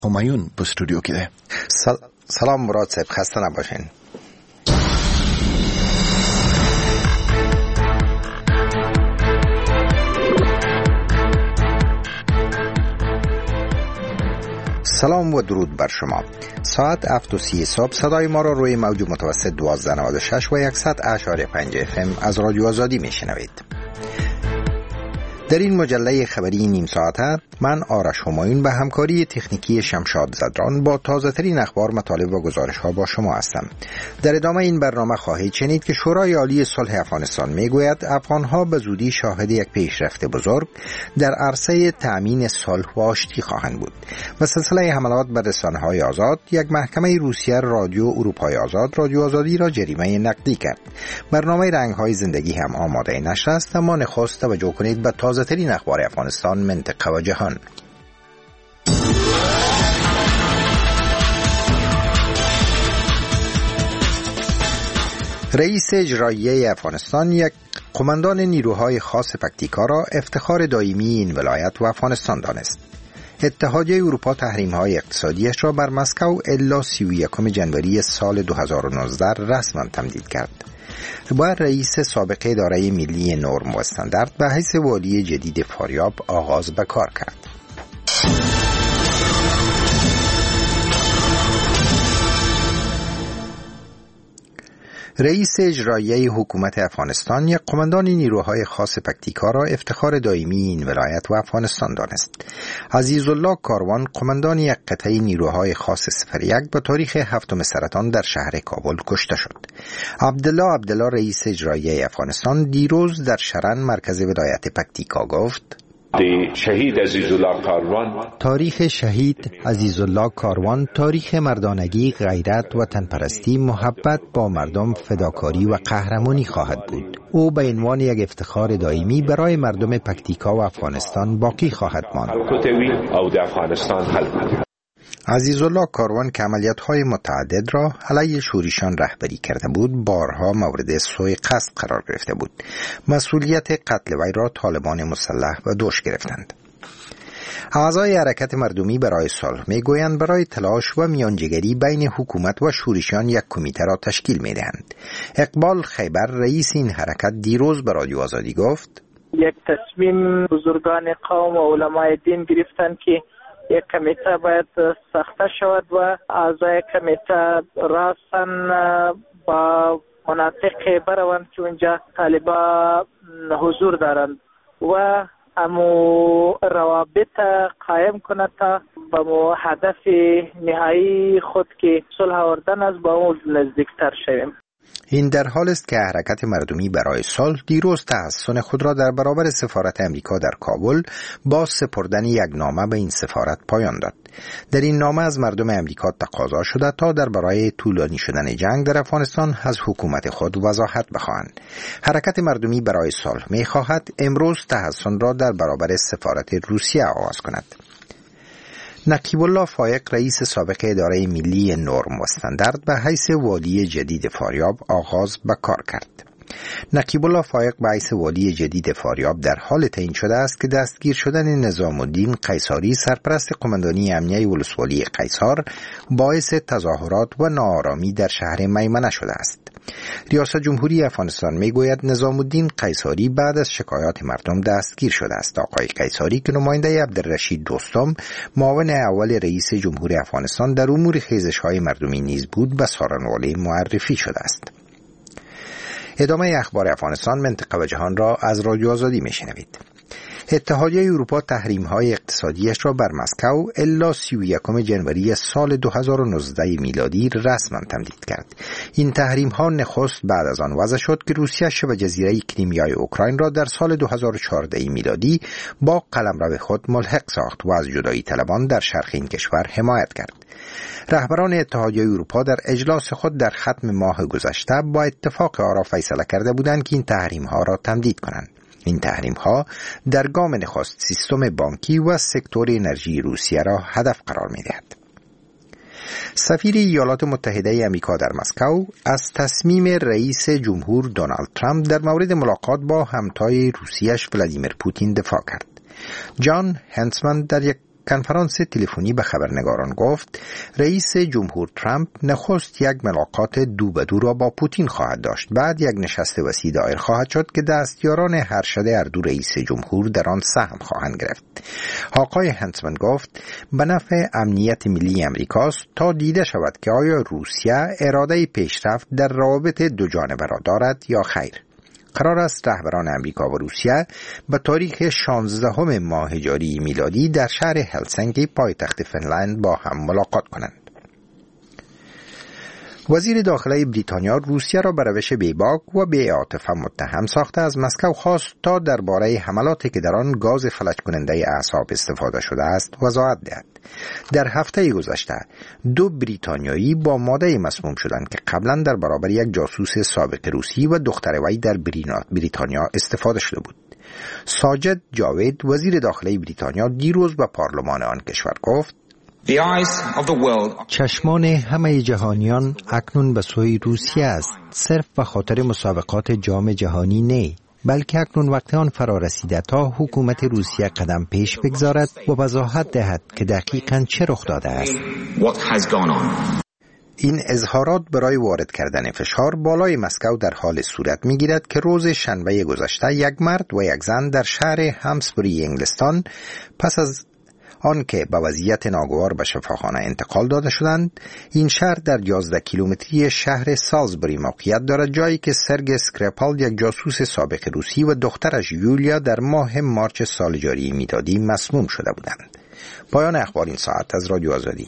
همایون به استودیو کده. سلام مراد صاحب، خسته نباشین. سلام و درود بر شما. ساعت 7:30 صبح صدای ما را روی موج متوسط 1296 و 100.5 FM از رادیو آزادی میشنوید. در این مجله خبری نیم ساعته من آرش همایون به همکاری تکنیکی شمشاد زدران با تازه ترین اخبار، مطالب و گزارش ها با شما هستم. در ادامه این برنامه خواهید شنید که شورای عالی صلح افغانستان میگوید افغان ها به زودی شاهد یک پیشرفت بزرگ در عرصه تأمین صلح و آشتی خواهند بود. و سلسله حملات بر رسانه‌های آزاد، یک محکمه روسیه رادیو اروپای آزاد، رادیو آزادی را جریمه نقدی کرد. برنامه رنگ‌های زندگی هم آماده نشر است، اما نخست توجه کنید به تازه ترین اخبار افغانستان، منطقه و جهان. رئیس اجرایی افغانستان یک قماندان نیروهای خاص پکتیکا را افتخار دائمی این ولایت و افغانستان دانست. اتحادیه اروپا تحریم‌های اقتصادیش را بر مسکو الا 31 جنوری سال 2019 رسما تمدید کرد. با رئیس سابق اداره ملی نرم و استاندارد به حیث والی جدید فاریاب آغاز به کار کرد. رئیس اجرایی حکومت افغانستان یک قماندان نیروهای خاص پکتیکا را افتخار دائمی این ولایت و افغانستان دانست. عزیزالله کاروان، قماندان یک قطعه نیروهای خاص 01 به تاریخ 7 سرطان در شهر کابل کشته شد. عبدالله رئیس اجرایی افغانستان دیروز در شرن مرکز ولایت پکتیکا گفت: تاریخ شهید عزیزالله کاروان تاریخ مردانگی، غیرت و تنپرستی، محبت با مردم، فداکاری و قهرمانی خواهد بود. او به عنوان یک افتخار دائمی برای مردم پکتیکا و افغانستان باقی خواهد ماند. عزیزالله کاروان که عملیات‌های متعدد را علیه شوریشان رهبری کرده بود، بارها مورد سوء قصد قرار گرفته بود. مسئولیت قتل وی را طالبان مسلح به دوش گرفتند. اعضای حرکت مردمی برای صلح میگویند برای تلاش و میانجیگری بین حکومت و شوریشان یک کمیته را تشکیل میدهند. اقبال خیبر، رئیس این حرکت، دیروز به رادیو آزادی گفت: یک تصمیم بزرگان قوم و علمای دین گرفتند که یک کمیته باید ساخته شود و اعضای کمیته راستن با مناطق بروند که اونجا طالبا حضور دارند و امو روابط قایم کنند تا به هدف نهایی خود که صلح آوردن است با اون نزدیکتر شویم. این در حال است که حرکت مردمی برای صلح دیروز تحسن خود را در برابر سفارت امریکا در کابل با سپردن یک نامه به این سفارت پایان داد. در این نامه از مردم امریکا تقاضا شده تا درباره طولانی شدن جنگ در افغانستان از حکومت خود وضاحت بخواهند. حرکت مردمی برای صلح می‌خواهد امروز تحسن را در برابر سفارت روسیه آغاز کند. نقیب الله فایق، رئیس سابق اداره ملی نرم و استاندارد، به حیث والی جدید فاریاب آغاز به کار کرد. نقیب الله فایق به حیث والی جدید فاریاب در حال تعیین شده است که دستگیر شدن نظام الدین قیصاری، سرپرست قماندانی امنیه ولسوالی قیصار، باعث تظاهرات و ناآرامی در شهر میمنه شده است. ریاست جمهوری افغانستان میگوید نظام الدین قیصاری بعد از شکایات مردم دستگیر شده است. آقای قیصاری که نماینده عبدالرشید دوستم، معاون اول رئیس جمهور افغانستان در امور خیزش‌های مردمی نیز بود، به سارنوالی معرفی شده است. ادامه اخبار افغانستان، منطقه و جهان را از رادیو آزادی میشنوید. اتحادیه اروپا تحریم‌های اقتصادیش را بر مسکو الا 31 جنوری سال 2019 میلادی رسما تمدید کرد. این تحریم‌ها نخست بعد از آن وضع شد که روسیه شبه جزیره کریمیای اوکراین را در سال 2014 میلادی با قلمرو خود ملحق ساخت و از جدایی طلبان در شرق این کشور حمایت کرد. رهبران اتحادیه اروپا در اجلاس خود در ختم ماه گذشته با اتفاق آرا فیصله کرده بودند که این تحریم‌ها را تمدید کنند. این تحریم‌ها در گام نخست سیستم بانکی و سکتور انرژی روسیه را هدف قرار می‌دهد. سفیر ایالات متحده آمریکا در مسکو از تصمیم رئیس جمهور دونالد ترامپ در مورد ملاقات با همتای روسیه‌اش ولادیمیر پوتین دفاع کرد. جان هنسمن در یک کنفرانس تلفنی به خبرنگاران گفت رئیس جمهور ترامپ نخست یک ملاقات دو به دو را با پوتین خواهد داشت. بعد یک نشست وسیع دایر خواهد شد که دستیاران ارشد اردو رئیس جمهور در آن سهم خواهند گرفت. آقای هنسمن گفت به نفع امنیت ملی امریکاست تا دیده شود که آیا روسیه اراده پیشرفت در روابط دو جانبه را دارد یا خیر. قرار است رهبران امریکا و روسیه به تاریخ 16 ماه جاری میلادی در شهر هلسینکی پایتخت فنلند با هم ملاقات کنند. وزیر داخلی بریتانیا روسیه را به روش بیباک و بی‌عاطفه متهم ساخته از مسکو خواست تا درباره حملاتی که در آن گاز فلج کننده اعصاب استفاده شده است وضاحت دهد. در هفته گذشته 2 بریتانیایی با ماده مسموم شدند که قبلا در برابر یک جاسوس سابق روسی و دختر وی در بریتانیا استفاده شده بود. ساجد جاوید وزیر داخلی بریتانیا دیروز به پارلمان آن کشور گفت چشمان همه جهانیان اکنون به سوی روسیه است، صرف به خاطر مسابقات جام جهانی نه، بلکه اکنون وقت آن فرا رسیده تا حکومت روسیه قدم پیش بگذارد و وضاحت دهد که دقیقاً چه رخ داده است. این اظهارات برای وارد کردن فشار بالای مسکو در حال صورت می‌گیرد که روز شنبه گذشته یک مرد و یک زن در شهر همسبری انگلستان پس از آنکه به وضعیت ناگوار به شفاخانه انتقال داده شدند. این شهر در 11 کیلومتری شهر سالزبری موقعیت دارد، جایی که سرگی اسکریپال یک جاسوس سابق روسی و دخترش یولیا در ماه مارچ سال جاری میلادی مسموم شده بودند. پایان اخبار این ساعت از رادیو آزادی.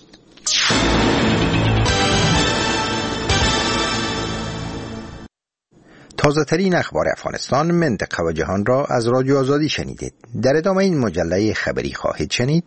تازه ترین اخبار افغانستان، منطقه و جهان را از رادیو آزادی شنیدید. در ادامه این مجله خبری خواهید شنید: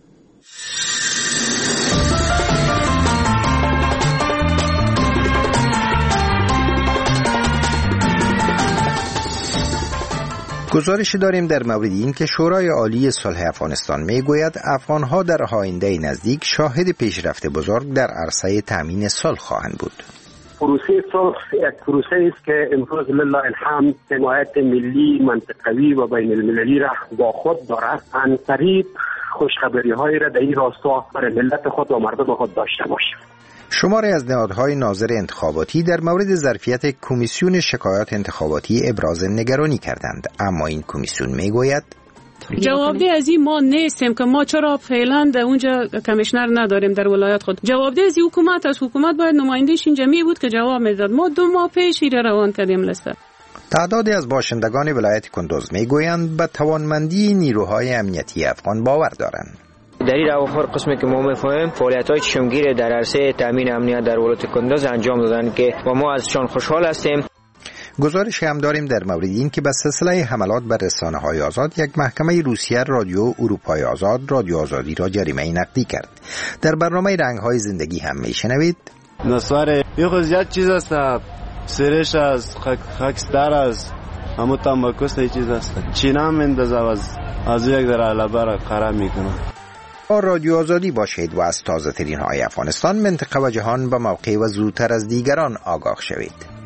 گزارش داریم در مورد این که شورای عالی صلح افغانستان میگوید افغانها در آینده نزدیک شاهد پیشرفت بزرگ در عرصه تامین صلح خواهند بود. پروسه صلح یک پروسه است که امروز لله الحمد حمایت ملی، منطقوی و بین المللی را با خود دارد. عن طریق خوشخبری هایی را در این راستا برای ملت خود و مردم خود داشته باشیم. شماری از نهادهای ناظر انتخاباتی در مورد ظرفیت کمیسیون شکایات انتخاباتی ابراز نگرانی کردند، اما این کمیسیون میگوید جوابده از این ما نیستیم که ما چرا فعلا در اونجا کمیشنر نداریم در ولایت خود. جوابده از حکومت باید نماینده‌اش اینجا می بود که جواب میداد. ما 2 ماه پیش روان کردیم لسته. تعدادی از باشندگان ولایت کندوز میگویند به توانمندی نیروهای امنیتی افغان باور دارند. در این اواخر قسمی که ما می‌فهمیم فعالیت‌های چشمگیر در عرصه تامین امنیت در ولایت کندوز انجام دادن که و ما ازشان خوشحال هستیم. گزارش هم داریم در مورد این که به سلسله حملات بر رسانه‌های آزاد یک محکمه روسیه رادیو اروپای آزاد رادیو آزادی را جریمه نقدی کرد. در برنامه رنگ‌های زندگی هم میشنوید نصاره یه خود زیاد چیز است، سرش از خاکستر از همون تنباکوست یه چیز است، چینه هم اندازه از یک در علبه را قرار میکنه. با رادیو آزادی باشید و از تازه ترین های افغانستان، منطقه و جهان به موقع و زودتر از دیگران آگاه شوید.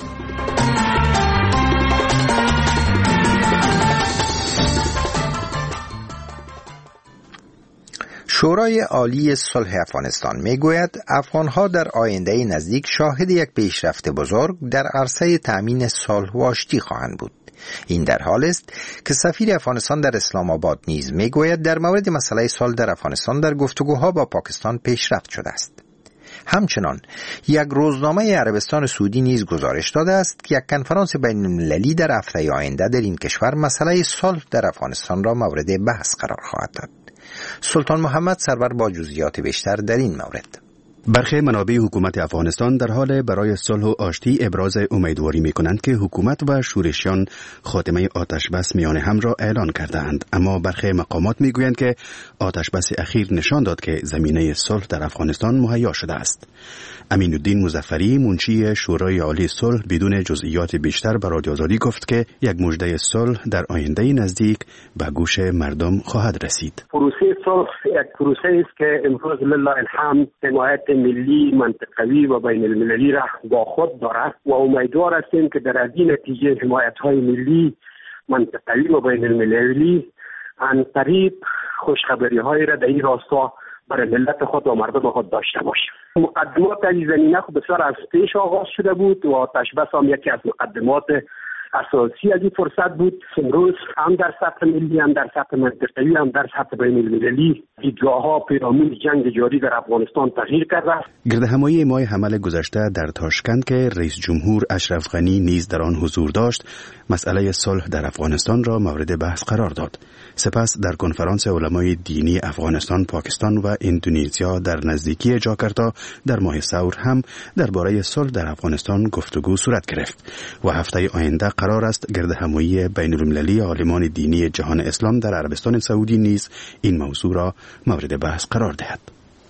شورای عالی صلح افغانستان میگوید افغانها در آینده نزدیک شاهد یک پیشرفت بزرگ در عرصه تأمین صلح و آشتی خواهند بود. این در حال است که سفیر افغانستان در اسلام آباد نیز میگوید در مورد مسئله صلح در افغانستان در گفتگوها با پاکستان پیشرفت شده است. همچنان یک روزنامه عربستان سعودی نیز گزارش داده است که یک کنفرانس بین المللی در هفته آینده در این کشور مسئله صلح در افغانستان را مورد بحث قرار خواهد داد. سلطان محمد سرور با جزئیات بیشتر در این مورد. برخی منابع حکومت افغانستان در حال برای صلح و آشتی ابراز امیدواری می‌کنند که حکومت و شورشیان خاتمه آتشبس میان هم را اعلان کرده‌اند، اما برخی مقامات می‌گویند که آتشبس اخیر نشان داد که زمینه صلح در افغانستان مهیا شده است. امین الدین مظفری منشی شورای عالی صلح بدون جزئیات بیشتر به رادیو آزادی گفت که یک مژده صلح در آینده نزدیک به گوش مردم خواهد رسید. پروسه صلح یک پروسه است که امروز لله الحمد حمایت ملی، منطقوی و بین المللی را با خود دارد و امیدوار هستیم که در از این نتیجه حمایت‌های ملی، منطقوی و بین المللی عن طریق خوشخبری‌های را در این راستا برای ملت خود و مردم خود داشته باشیم. مقدمات در این زمینه خود بسیار از پیش آغاز شده بود و آتش بس هم یکی از مقدمات اساسی از این فرصت بود. امروز هم در سطح ملی، هم در سطح منطقه‌ای، هم در سطح بین‌المللی دیدگاه‌ها پیرامون جنگ جاری در افغانستان تغییر کرده است. گردهمایی ماه حمل گذشته در تاشکند که رئیس جمهور اشرف غنی نیز در آن حضور داشت، مسئله صلح در افغانستان را مورد بحث قرار داد. سپس در کنفرانس علمای دینی افغانستان، پاکستان و اندونزیا در نزدیکی جاکارتا در ماه ثور هم درباره صلح در افغانستان گفتگو صورت گرفت و هفته آینده قرار است گردهمایی بین‌المللی عالمان دینی جهان اسلام در عربستان سعودی نیز این موضوع را مورد بحث قرار دهد.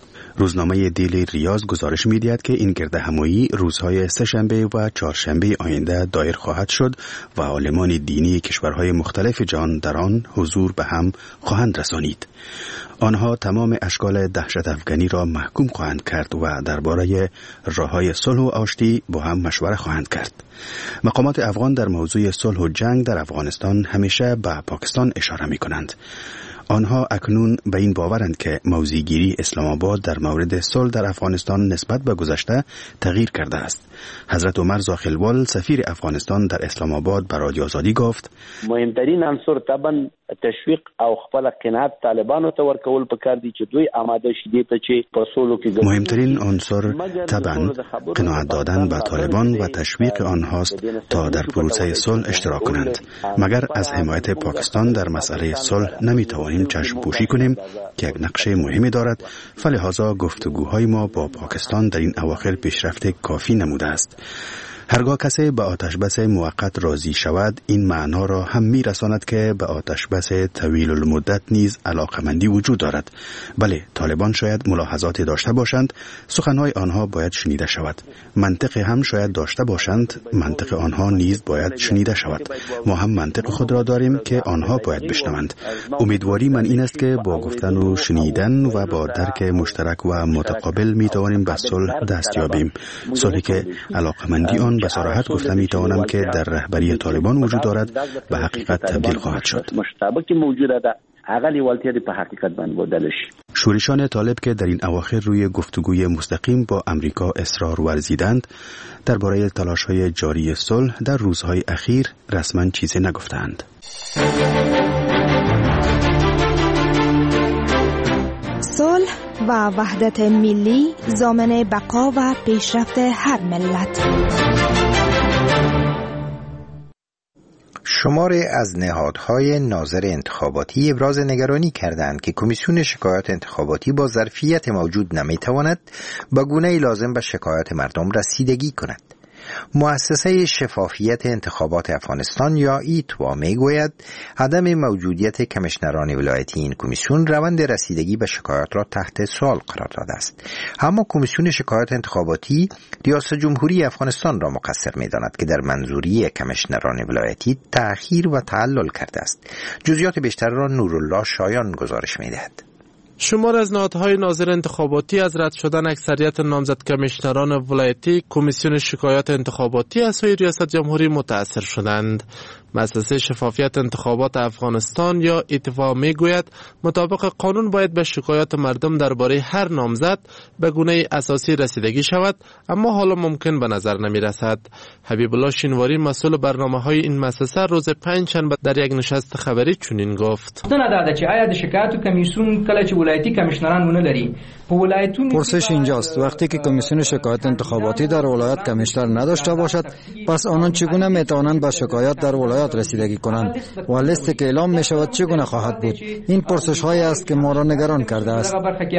روزنامه دیلی ریاض گزارش می‌دهد که این گردهمایی روزهای سه‌شنبه و چهارشنبه آینده دایر خواهد شد و عالمان دینی کشورهای مختلف جهان در آن حضور به هم خواهند رسانید. آنها تمام اشکال دهشت افغانی را محکوم خواهند کرد و درباره راه‌های صلح و آشتی با هم مشوره خواهند کرد. مقامات افغان در موضوع صلح و جنگ در افغانستان همیشه به پاکستان اشاره می‌کنند. آنها اکنون به این باورند که موضع‌گیری اسلام آباد در مورد صلح در افغانستان نسبت به گذشته تغییر کرده است. حضرت عمر زاخلوال سفیر افغانستان در اسلام آباد به رادیو آزادی گفت: مهمترین عنصر طبعا تشویق او خپل قناعت طالبانو ته ورکول پکار دي چې دوی آماده شي دي ته چې په سولو کې مهمترین عنصر طبعا قناعت دادن به طالبان و تشویق آنهاست تا در پروسه صلح اشتراک کنند. مگر از حمایت پاکستان در مسئله صلح نمیتوانیم چشم پوشی کنیم که یک نقش مهمی دارد. فلهذا گفتگوهای ما با پاکستان در این اواخر پیشرفت کافی نموده است. هرگاه کسی به آتشبس موقت راضی شود، این معنا را هم می‌رساند که به آتشبس طویل المدت نیز علاقمندی وجود دارد. بله، طالبان شاید ملاحظاتی داشته باشند، سخنهای آنها باید شنیده شود. منطق هم شاید داشته باشند، منطق آنها نیز باید شنیده شود. ما هم منطق خود را داریم که آنها باید بشنوند. امیدواری من این است که با گفتن و شنیدن و با درک مشترک و متقابل می‌توانیم به صلح دست یابیم. صلحی که علاقمندی آن به صراحت گفتم میتوانم که در رهبری طالبان وجود دارد به حقیقت تبدیل خواهد شد. شورشان طالب که در این اواخر روی گفتگوی مستقیم با امریکا اصرار ورزیدند، درباره تلاش‌های جاری صلح در روزهای اخیر رسما چیزی نگفتند. صلح و وحدت ملی ضامن بقا و پیشرفت هر ملت. شماری از نهادهای ناظر انتخاباتی ابراز نگرانی کردند که کمیسیون شکایات انتخاباتی با ظرفیت موجود نمیتواند به گونه‌ای لازم به شکایات مردم رسیدگی کند. مؤسسه شفافیت انتخابات افغانستان یا ایتوا میگوید عدم موجودیت کمیشنران ولایتی این کمیسیون روند رسیدگی به شکایات را تحت سوال قرار داده است. اما کمیسیون شکایات انتخاباتی ریاست جمهوری افغانستان را مقصر می‌داند که در منظوری کمیشنران ولایتی تأخیر و تعلل کرده است. جزئیات بیشتر را نورالله شایان گزارش می‌دهد. شمار از نهادهای ناظر انتخاباتی از رد شدن اکثریت نامزد کمیشنران ولایتی کمیسیون شکایات انتخاباتی از سوی ریاست جمهوری متأثر شدند. مؤسسه شفافیت انتخابات افغانستان یا ایتوا میگوید مطابق قانون باید به شکایات مردم درباره هر نامزد به گونه اساسی رسیدگی شود، اما حالا ممکن به نظر نمی رسد. حبیب الله شینواری مسئول برنامه‌های این مؤسسه روز پنجشنبه در یک نشست خبری چنین گفت: پرسش اینجاست وقتی که کمیسیون شکایات انتخاباتی در ولایت کمیشنر نداشته باشد، پس آنان چگونه میتوانند به شکایات در ولایت رسیدگی کنند و لیستی که اعلام می شود چگونه خواهد بود؟ این پرسش هایی است که ما را نگران کرده است.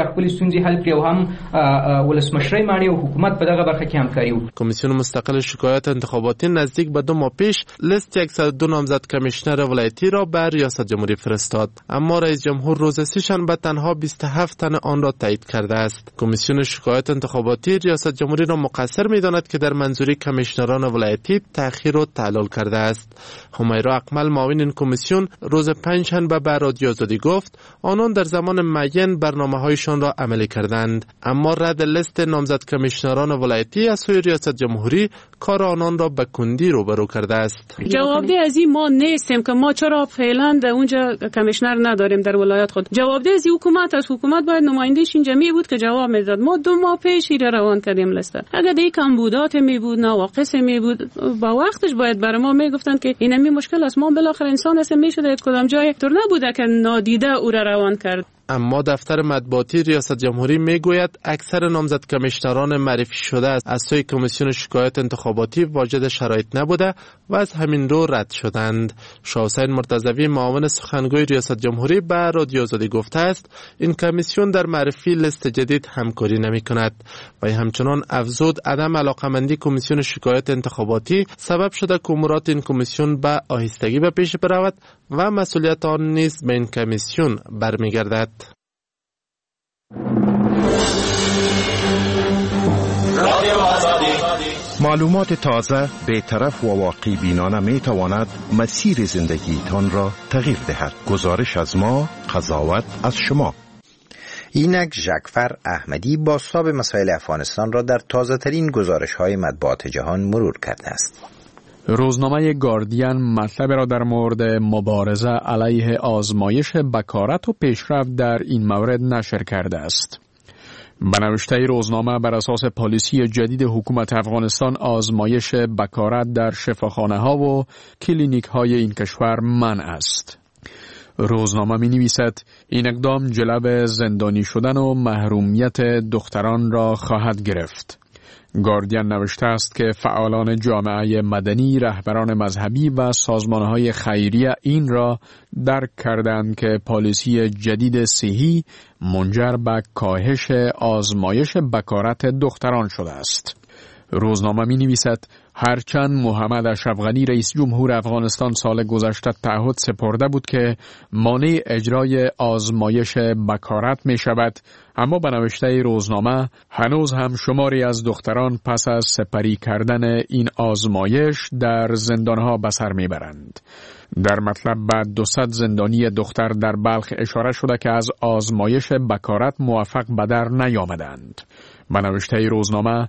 کمیسیون مستقل شکایات انتخاباتی نزدیک به 2 ماه پیش لیست 102 نامزد کمیشنر ولایتی را به ریاست جمهوری فرستاد، اما رئیس جمهور روز سه‌شنبه تنها 27 تن آن را تایید کرده است. کمیسیون شکایات انتخاباتی ریاست جمهوری را مقصر می‌داند که در منظوری کمیشنران ولایتی تأخیر و تعلل کرده است. همیرا اکمل معاون این کمیسیون روز پنجشنبه به رادیو آزادی گفت آنان در زمان معین برنامه‌هایشان را عملی کردند، اما رد لیست نامزد کمیشنران ولایتی از سوی ریاست جمهوری کار آنان را به کندی روبرو کرده است. جوابده از این ما نیستیم که ما چرا فعلا در اونجا کمیشنر نداریم در ولایت خود. جوابده از این حکومت باید نمایندهش اینجا می بود که جواب میداد. ما 2 ماه پیش ایره روان کردیم لیست. اگر دی کمبودات می بود، نواقص می بود، با وقتش باید برای ما میگفتن که اینمی مشکل است. ما بالاخره انسان هستیم، میشده کدام جای طور نبوده که نادیده او را روان کرد. اما دفتر مطبوعاتی ریاست جمهوری میگوید اکثر نامزد کمیشنران معرفی شده از سوی کمیسیون شکایات انتخاباتی واجد شرایط نبوده و از همین رو رد شدند. شاه حسین مرتضوی معاون سخنگوی ریاست جمهوری به رادیو آزادی گفته است این کمیسیون در معرفی لیست جدید همکاری نمی کند و همچنان افزود عدم علاقمندی کمیسیون شکایات انتخاباتی سبب شده که امورات این کمیسیون به آهستگی به پیش برود و مسئولیت آن نیز به این کمیسیون برمیگردد. معلومات تازه، بی‌طرف و واقع بینانه می تواند مسیر زندگیتان را تغییر دهد. گزارش از ما، قضاوت از شما. اینک ژکفر احمدی بازتاب مسائل افغانستان را در تازه ترین گزارش های مطبوعات جهان مرور کرده است. روزنامه گاردین مطلب را در مورد مبارزه علیه آزمایش بکارت و پیشرفت در این مورد نشر کرده است. به نوشته روزنامه بر اساس پالیسی جدید حکومت افغانستان آزمایش بکارت در شفاخانه ها و کلینیک های این کشور منع است. روزنامه می نویسد این اقدام جلب زندانی شدن و محرومیت دختران را خواهد گرفت. گاردین نوشته است که فعالان جامعه مدنی، رهبران مذهبی و سازمانهای خیریه این را درک کردند که پالیسی جدید صحی منجر به کاهش آزمایش بکارت دختران شده است. روزنامه می نویسد هرچند محمد اشرف غنی رئیس جمهور افغانستان سال گذشته تعهد سپرده بود که مانع اجرای آزمایش بکارت می شود، اما به نوشته روزنامه هنوز هم شماری از دختران پس از سپری کردن این آزمایش در زندانها به سر می برند. در مطلب به 200 زندانی دختر در بلخ اشاره شده که از آزمایش بکارت موفق به در نیامدند. به نوشته روزنامه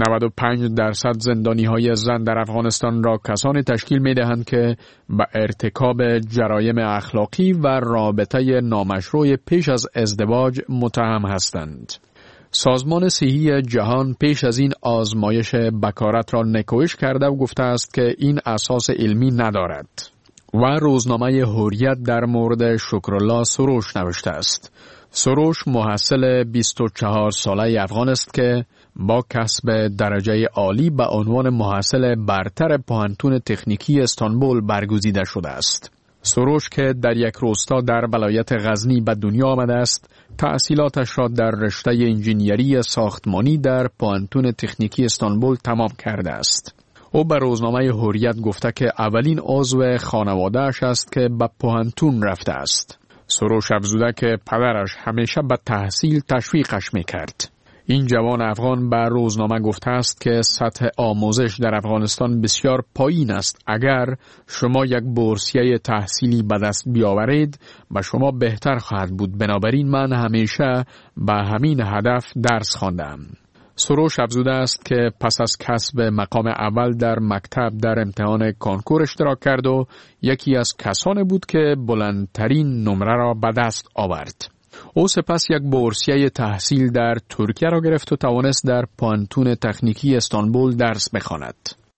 95% زندانی های زن در افغانستان را کسانی تشکیل می دهند که به ارتکاب جرایم اخلاقی و رابطه نامشروع پیش از ازدواج متهم هستند. سازمان صحی جهان پیش از این آزمایش بکارت را نکوهش کرده و گفته است که این اساس علمی ندارد. و روزنامه حریت در مورد شکرالله سروش نوشته است. سروش محصل 24 ساله افغان است که با کسب درجه عالی به عنوان محصل برتر پوهنتون تکنیکی استانبول برگزیده شده است. سروش که در یک روستا در ولایت غزنی به دنیا آمده است، تحصیلاتش را در رشته انجینیری ساختمانی در پوهنتون تکنیکی استانبول تمام کرده است. او به روزنامه حریت گفته که اولین عضو خانواده‌اش است که به پوهنتون رفته است. سروش افزوده که پدرش همیشه به تحصیل تشویقش میکرد. این جوان افغان به روزنامه گفته است که سطح آموزش در افغانستان بسیار پایین است. اگر شما یک بورسیه تحصیلی به دست بیاورید به شما بهتر خواهد بود. بنابراین من همیشه به همین هدف درس خواندم. سروش افزوده است که پس از کسب مقام اول در مکتب در امتحان کنکور اشتراک کرد و یکی از کسانی بود که بلندترین نمره را به دست آورد. او سپس یک بورسیه تحصیل در ترکیه را گرفت و توانست در پوهنتون تکنیکی استانبول درس بخواند.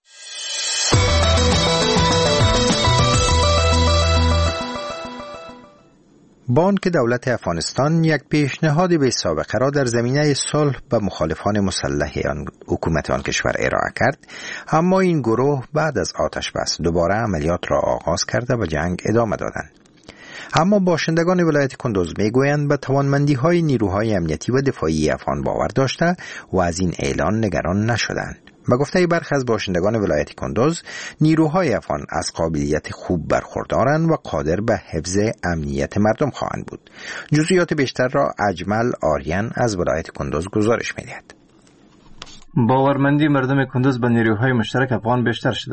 بانک دولت افغانستان یک پیشنهاد بی سابقه را در زمینه صلح به مخالفان مسلح حکومت آن کشور ارائه کرد، اما این گروه بعد از آتش بس دوباره عملیات را آغاز کرده و جنگ ادامه دادند. اما باشندگان ولایت کندوز میگویند به توانمندی‌های نیروهای امنیتی و دفاعی افغان باور داشته و از این اعلان نگران نشدند. به گفته برخی از باشندگان ولایت کندوز، نیروهای افغان از قابلیت خوب برخوردارند و قادر به حفظ امنیت مردم خواهند بود. جزئیات بیشتر را اجمل آریان از ولایت کندوز گزارش می‌دهد. باورمندی مردم کندوز به نیروهای مشترک افغان بیشتر شده است.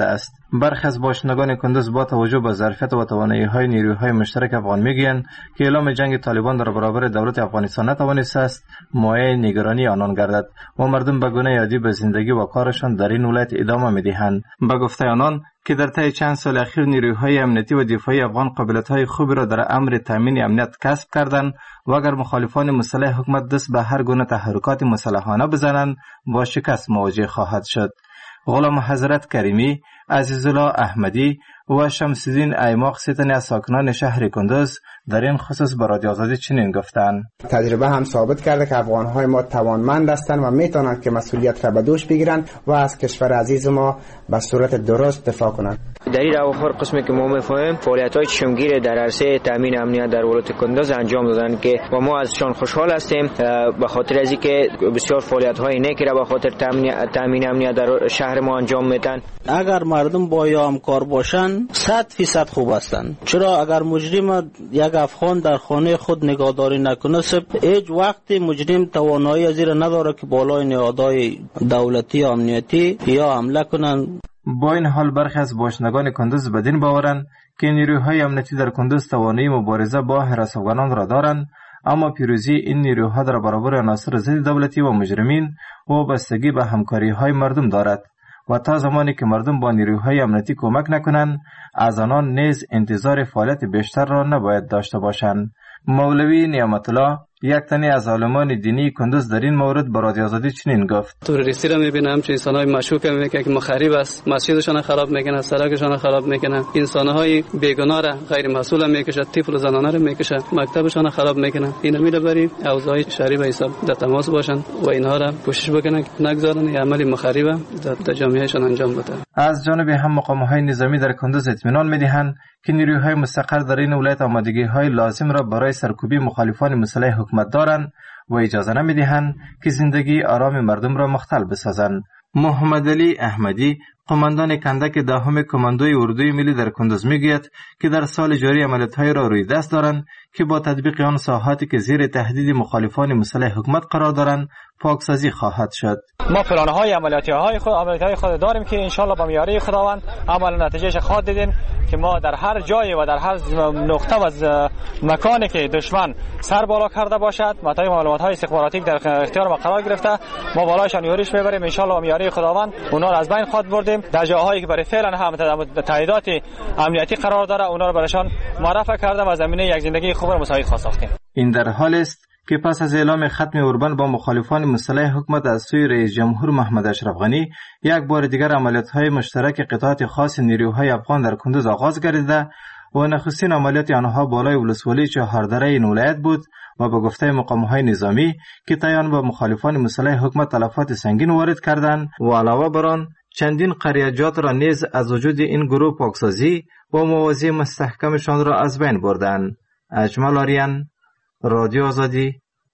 برخی از باشندگان کندوز با توجه به ظرفیت و توانایی‌های نیروهای مشترک افغان میگویند که اعلام جنگ طالبان در برابر دولت افغانستان نتوانسته است مایه نگرانی آنان گردد و مردم به گونه عادی به زندگی و کارشان در این ولایت ادامه می‌دهند. به گفته آنان که در طی چند سال اخیر نیروهای امنیتی و دفاعی افغان قابلیت‌های خوبی را در امر تامین امنیت کسب کردند و اگر مخالفان مسلح حکومت دست به هر گونه تحرکات مسلحانه بزنند با شکست مواجه خواهد شد. غلام حضرت کریمی، عزیزالله احمدی و شمس‌الدین ایماق ستن از ساکنان شهر کندوز در این خصوص به رادیو آزادی چنین گفتند: تجربه هم ثابت کرده که افغان‌های ما توانمند هستند و میتونند که مسئولیت را به دوش بگیرند و از کشور عزیز ما به صورت درست دفاع کنند. در این اواخر قسمی که ما می‌فهمیم فعالیت‌های چشمگیر در عرصه تامین امنیت در ولایت کندوز انجام دادن که و ما ازشان خوشحال هستیم به خاطر از اینکه بسیار فعالیت‌های نیکی را به خاطر تامین امنیت در شهر ما انجام میدن. اگر مردم با یا همکار باشن 100% خوب هستند. چرا اگر مجرم یک افغان در خانه خود نگهداری نکنه هیچ وقت مجرم توانایی از این نداره که بالای نهادهای دولتی امنیتی یا حمله کنن. با این حال برخی از باشندگان کندوز بدین باورند که نیروهای امنیتی در کندوز توانایی مبارزه با حراس افغانان را دارند، اما پیروزی این نیروها در برابر عناصر ضد دولتی و مجرمین و بستگی به همکاری‌های مردم دارد و تا زمانی که مردم با نیروهای امنیتی کمک نکنند از آنان نیز انتظار فعالیت بیشتر را نباید داشته باشند. مولوی نعمت الله یک تنی از عالمان دینی کندوز در این مورد به رادیو آزادی چنین گفت: تروریستی را میبینم چه انسان‌های مشکوک میگه که مخرب است، مسجدشان خراب میکنه، سرکشان خراب میکنه، انسان‌های بیگناه را غیر مسئول میکشه، طفل و زنانه را میکشه، مکتبشان خراب میکنه. اینا میبری اوضاع شریف حساب در تماس باشن و اینها را کوشش بکنن نگذارن این عمل مخرب در جامعهشان انجام بده. از جانب هم مقام‌های نظامی در کندوز اطمینان میدهند که نیروهای مستقر در این ولایت آمادگی‌های لازم را برای سرکوبی مخالفان مسلح حکومت دارند و اجازه نمی‌دهند که زندگی آرام مردم را مختل بسازند. محمد علی احمدی، قماندان کندک دهم کماندوی اردوی ملی در کندوز میگوید که در سال جاری عملیات‌های را روی دست دارند که با تطبیق آن ساحاتی که زیر تهدید مخالفان مسلح حکومت قرار دارند پاکسازی خواهد شد. ما پلان‌های عملیاتی خود داریم که انشالله با میاری خداوند عمل نتیجهش خواهد دیدیم که ما در هر جایی و در هر نقطه و مکانی که دشمن سر بالا کرده باشد متای معلومات‌های استخباراتی در اختیار ما قرار گرفته ما بالایشان یوریش میبریم انشالله با میاری خداوند اونا را از بین خواهد بردیم. در جاهایی که برای فعلا هم تاییدات امنیتی قرار داره اونا را برایشان معرفی کردم و زمینه یک زندگی خوب را مساعد خواهد ساختیم. این در حال است که پس از اعلام ختم اوربن با مخالفان مسلح حکومت از سوی رئیس جمهور محمد اشرف غنی یک بار دیگر عملیات‌های مشترک قطعات خاص نیروهای افغان در کندوز آغاز گردیده و نخستین عملیات آنها بالای ولسوالی چهاردره این ولایت بود و به گفته مقام‌های نظامی که تایان به مخالفان مسلح حکومت تلفات سنگین وارد کردند و علاوه بر آن چندین قریه‌جات را نیز از وجود این گروه پاکسازی و موازی مستحکمشان را از بین بردند. اجمل آریان، رادیو آزادی،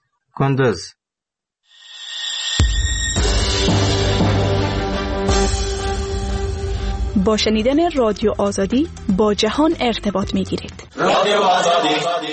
کندوز. با شنیدن رادیو آزادی با جهان ارتباط می‌گیرید. رادیو آزادی.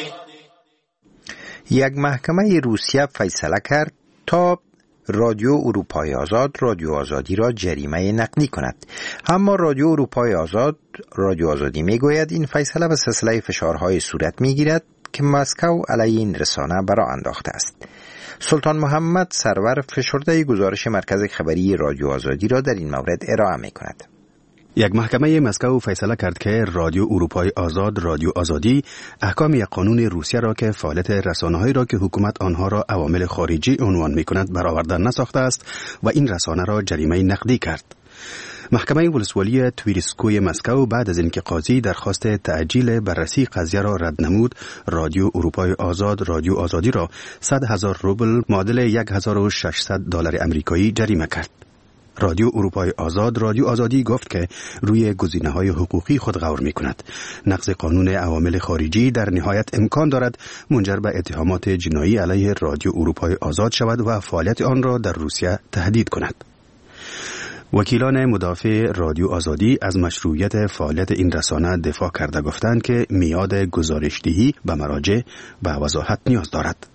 یک محکمه روسیه فیصله کرد تا رادیو اروپای آزاد رادیو آزادی را جریمه نقدی کند. اما رادیو اروپای آزاد رادیو آزادی میگوید این فیصله به سلسله فشارهای صورت میگیرد که مسکو علیه این رسانه برآ انداخته است. سلطان محمد سرور فشرده گزارش مرکز خبری رادیو آزادی را در این مورد ارائه میکند. یک محکمه مسکو فیصله کرد که رادیو اروپای آزاد رادیو آزادی احکام یک قانون روسیه را که فعالیت رسانه‌هایی را که حکومت آنها را عوامل خارجی عنوان می‌کند برآورده نساخته است و این رسانه را جریمه نقدی کرد. محکمه ولسوالی تویرسکوی مسکو بعد از اینکه قاضی درخواست تعجیل بررسی قضیه را رد نمود، رادیو اروپای آزاد رادیو آزادی را 100,000 روبل معادل 1600 دلار آمریکایی جریمه کرد. رادیو اروپای آزاد رادیو آزادی گفت که روی گزینه‌های حقوقی خود غور می‌کند. نقض قانون عوامل خارجی در نهایت امکان دارد منجر به اتهامات جنایی علیه رادیو اروپای آزاد شود و فعالیت آن را در روسیه تهدید کند. وکیلان مدافع رادیو آزادی از مشروعیت فعالیت این رسانه دفاع کرده گفتند که میعاد گزارشدهی به مراجع به وضاحت نیاز دارد.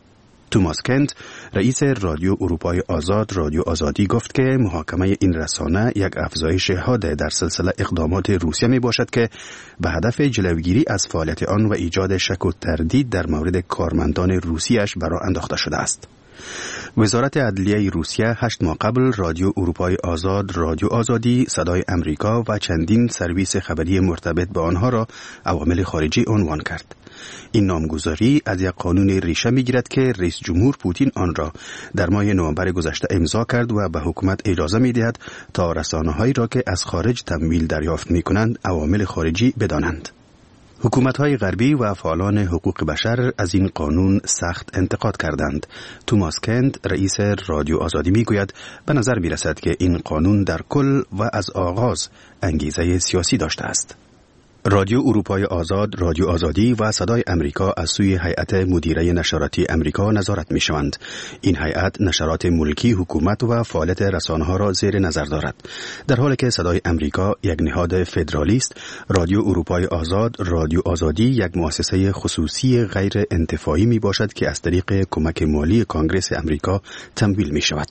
توماس کنت رئیس رادیو اروپای آزاد رادیو آزادی گفت که محاکمه این رسانه یک افزایش حاد در سلسله اقدامات روسیه می باشد که به هدف جلوگیری از فعالیت آن و ایجاد شک و تردید در مورد کارمندان روسیش برآ انداخته شده است. وزارت عدلیه روسیه 8 ماه قبل رادیو اروپای آزاد رادیو آزادی، صدای امریکا و چندین سرویس خبری مرتبط به آنها را عوامل خارجی عنوان کرد. این نامگذاری از یک قانون ریشه می‌گیرد که رئیس جمهور پوتین آن را در ماه نوامبر گذشته امضا کرد و به حکومت اجازه می‌دهد تا رسانه‌هایی را که از خارج تمویل دریافت می‌کنند عوامل خارجی بدانند. حکومت‌های غربی و فعالان حقوق بشر از این قانون سخت انتقاد کردند. توماس کنت رئیس رادیو آزادی میگوید به نظر می‌رسد که این قانون در کل و از آغاز انگیزه سیاسی داشته است. رادیو اروپای آزاد رادیو آزادی و صدای امریکا از سوی هیئت مدیره نشراتی امریکا نظارت می‌شوند. این هیئت نشرات ملکی حکومت و فعالیت رسانه‌ها را زیر نظر دارد. در حالی که صدای امریکا یک نهاد فدرالیست، رادیو اروپای آزاد رادیو آزادی یک مؤسسه خصوصی غیر انتفاعی میباشد که از طریق کمک مالی کنگره امریکا تمویل می‌شود.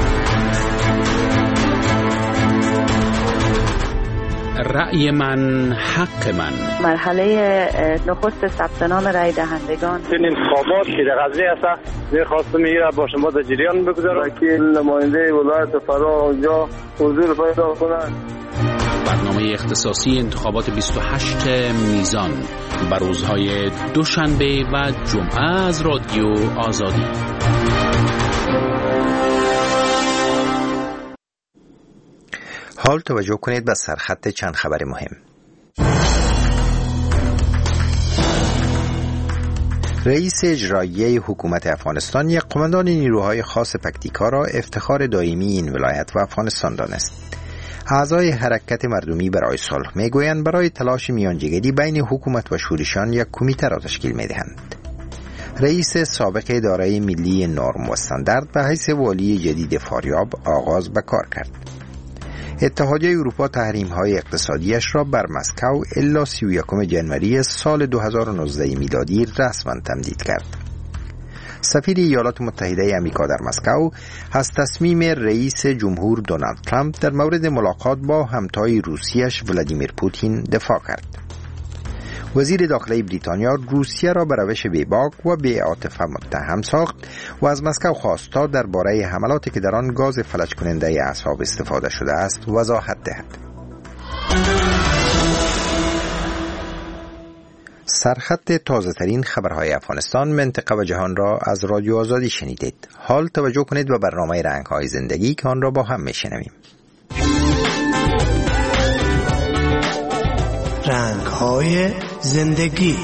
رأی من حق من. مرحله نخست ثبت نام رأی دهندگان. این انتخابات که در قضیه است می‌خواستم میره با شما در جریان بگذارم که نماینده ولایت فرا اونجا حضور پیدا کنند. برنامه اختصاصی انتخابات 28 میزان بر روزهای دوشنبه و جمعه از رادیو آزادی. حال توجه کنید به سرخط چند خبر مهم. رئیس اجرایی حکومت افغانستان یک قماندان نیروهای خاص پکتیکا را افتخار دائمی این ولایت و افغانستان دانست. اعضای حرکت مردمی برای صلح میگویند برای تلاش میانجیگری بین حکومت و شورشیان یک کمیته را تشکیل میدهند. رئیس سابق اداره ملی نرم و استاندارد به حیث والی جدید فاریاب آغاز به کار کرد. اتحادیه اروپا تحریم‌های اقتصادیش را بر مسکو الا 31 جنوری سال 2019 میلادی رسما تمدید کرد. سفیر ایالات متحده آمریکا در مسکو از تصمیم رئیس جمهور دونالد ترامپ در مورد ملاقات با همتای روسیش ولادیمیر پوتین دفاع کرد. وزیر داخلی بریتانیا روسیه را به روش بیباک و بی‌عاطفه متهم ساخت و از مسکو خواست تا درباره حملاتی که در آن گاز فلج کننده اعصاب استفاده شده است وضاحت دهد. سرخط تازه ترین خبرهای افغانستان، منطقه و جهان را از رادیو آزادی شنیدید. حال توجه کنید به برنامه رنگ‌های زندگی که آن را با هم میشنویم. رنگ‌های زندگی.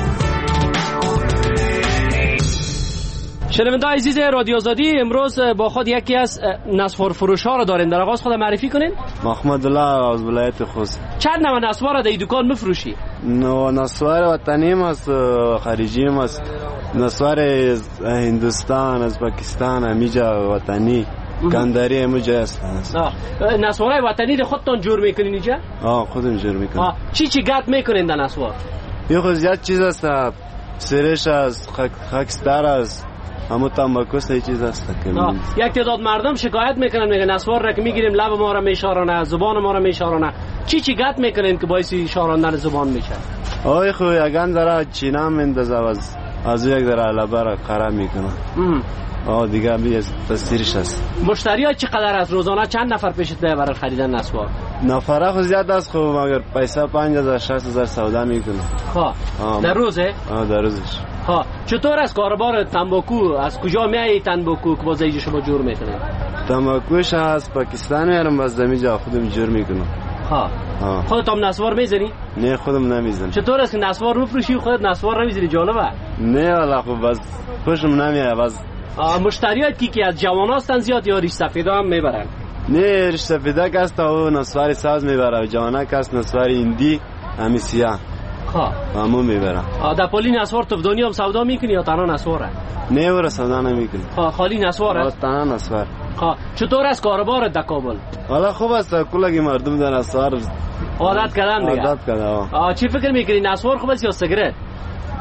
شنوندگان عزیز رادیو آزادی، امروز با خود یکی از نسوار فروش‌ها را داریم. در آغاز خود معرفی کنین. محمد الله از ولایت خوست. چند نوع نسوار را در این دکان می‌فروشی؟ نسوار وطنی است، خارجی است. نسوار از هندوستان، از پاکستان، همیجا وطنی. گندری مجا است. نسوارای وطنی ده خودتون جور میکنین اینجا؟ خودم جور میکنم. چی گات میکنین در نسوار؟ یه خود زیاد چیز است، سرش است، خاکستر است، همون تنباکو است، یه چیز است. یک تعداد مردم شکایت میکنن، میگن نسوار را که میگیریم لب ما را میشارانه، زبان ما را میشارانه. چی گات میکنین که باعث شاراندن زبان میشه؟ خو یگان ذره چینا مندازه از یک ذره لبا را قرا میکنه. دیگه می تاثیرش است. مشتریات چقدر از روزانه چند نفر پیشت میاد برای خریدن نسوار؟ نفره خود زیاد است، خب مگر پیسه 5000 6000 سودا میکنه. در روزه؟ در روزش. چطور از کاروبار تنباکو، از کجا میای تنباکو که باز اینجا شما جور میکنید؟ تنباکوش از پاکستان میارم، باز دمیجا خودم جور میکنم. خودت هم نسوار میزنی؟ نه خودم نمیزنم. چطور است که نسوار میفروشی خودت نسوار نمیزنی؟ جالبه. نه والا خب باز خوشم نمیاد. باز مشتریات که از جوان هستن زیاد یا ریش سفیدا هم میبرن؟ نه ریش سفیدا که است و نسواری ساز میبره، جوانا که است نسواری هندی همی سیاه همون میبرن. در پالی نسوار تفدانی هم سودا میکنی یا تنها نسواره؟ نه ورا سودا نمیکنی. خالی نسواره؟ تنها نسوار. چطور است کاروبارت در کابل؟ والا خوب است، کلگی مردم در نسوار عادت کردن دیگه. عادت کردن. چی فکر میکنی، نسوار خوب است یا سیگرت؟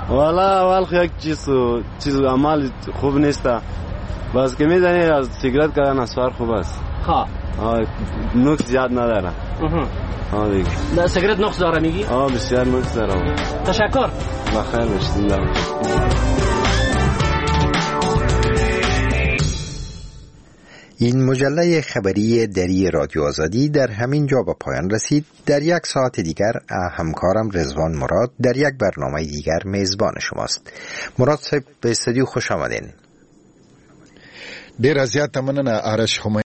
والا اول یک چیز عمل خوب نیست، بس که میدونی از سیگرت کردن اسفار خوب است. ها نقص زیاد نداره. دیگه سیگرت نقص داره میگی؟ بسیار نقص داره. تشکر. بخیر باشید. این مجله خبری دری رادیو آزادی در همین جا به پایان رسید. در یک ساعت دیگر همکارم رضوان مراد در یک برنامه دیگر میزبان شماست. مراد صاحب به استودیو خوش آمدین. ډیر زیات مننه آرش